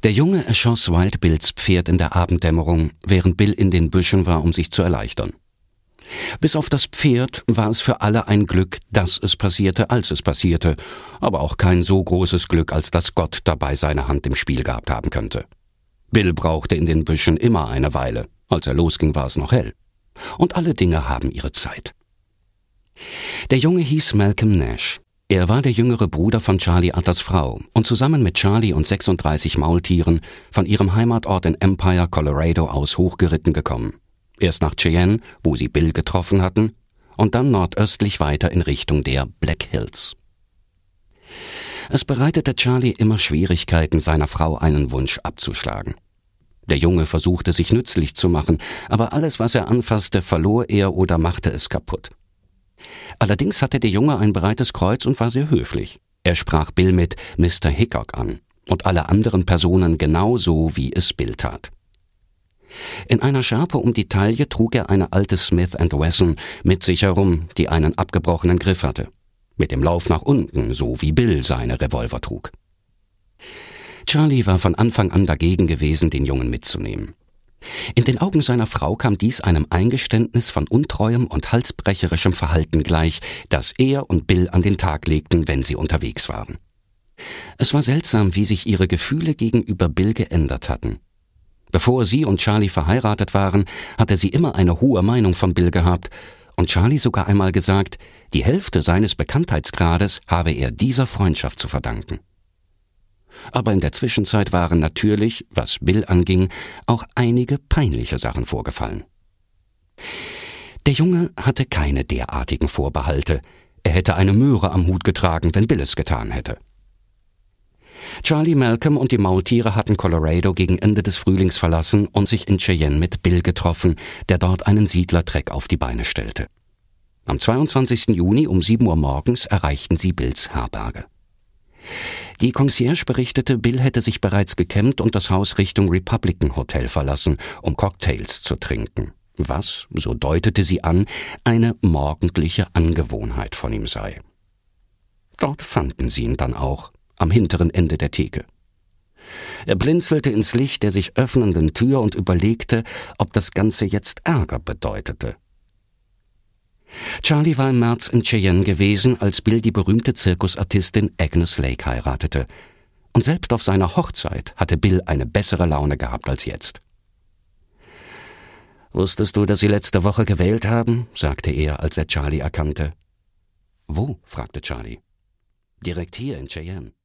Der Junge erschoss Wild Bills Pferd in der Abenddämmerung, während Bill in den Büschen war, um sich zu erleichtern. Bis auf das Pferd war es für alle ein Glück, dass es passierte, als es passierte, aber auch kein so großes Glück, als dass Gott dabei seine Hand im Spiel gehabt haben könnte. Bill brauchte in den Büschen immer eine Weile. Als er losging, war es noch hell. Und alle Dinge haben ihre Zeit. Der Junge hieß Malcolm Nash. Er war der jüngere Bruder von Charlie Utters Frau und zusammen mit Charlie und 36 Maultieren von ihrem Heimatort in Empire, Colorado aus hochgeritten gekommen. Erst nach Cheyenne, wo sie Bill getroffen hatten, und dann nordöstlich weiter in Richtung der Black Hills. Es bereitete Charlie immer Schwierigkeiten, seiner Frau einen Wunsch abzuschlagen. Der Junge versuchte, sich nützlich zu machen, aber alles, was er anfasste, verlor er oder machte es kaputt. Allerdings hatte der Junge ein breites Kreuz und war sehr höflich. Er sprach Bill mit Mr. Hickok an und alle anderen Personen genauso, wie es Bill tat. In einer Schärpe um die Taille trug er eine alte Smith & Wesson mit sich herum, die einen abgebrochenen Griff hatte. Mit dem Lauf nach unten, so wie Bill seine Revolver trug. Charlie war von Anfang an dagegen gewesen, den Jungen mitzunehmen. In den Augen seiner Frau kam dies einem Eingeständnis von untreuem und halsbrecherischem Verhalten gleich, das er und Bill an den Tag legten, wenn sie unterwegs waren. Es war seltsam, wie sich ihre Gefühle gegenüber Bill geändert hatten. Bevor sie und Charlie verheiratet waren, hatte sie immer eine hohe Meinung von Bill gehabt und Charlie sogar einmal gesagt, die Hälfte seines Bekanntheitsgrades habe er dieser Freundschaft zu verdanken. Aber in der Zwischenzeit waren natürlich, was Bill anging, auch einige peinliche Sachen vorgefallen. Der Junge hatte keine derartigen Vorbehalte. Er hätte eine Möhre am Hut getragen, wenn Bill es getan hätte. Charlie, Malcolm und die Maultiere hatten Colorado gegen Ende des Frühlings verlassen und sich in Cheyenne mit Bill getroffen, der dort einen Siedlertreck auf die Beine stellte. Am 22. Juni um 7 Uhr morgens erreichten sie Bills Herberge. Die Concierge berichtete, Bill hätte sich bereits gekämmt und das Haus Richtung Republican Hotel verlassen, um Cocktails zu trinken, was, so deutete sie an, eine morgendliche Angewohnheit von ihm sei. Dort fanden sie ihn dann auch, am hinteren Ende der Theke. Er blinzelte ins Licht der sich öffnenden Tür und überlegte, ob das Ganze jetzt Ärger bedeutete. Charlie war im März in Cheyenne gewesen, als Bill die berühmte Zirkusartistin Agnes Lake heiratete. Und selbst auf seiner Hochzeit hatte Bill eine bessere Laune gehabt als jetzt. »Wusstest du, dass Sie letzte Woche gewählt haben?« sagte er, als er Charlie erkannte. »Wo?« fragte Charlie. »Direkt hier in Cheyenne.«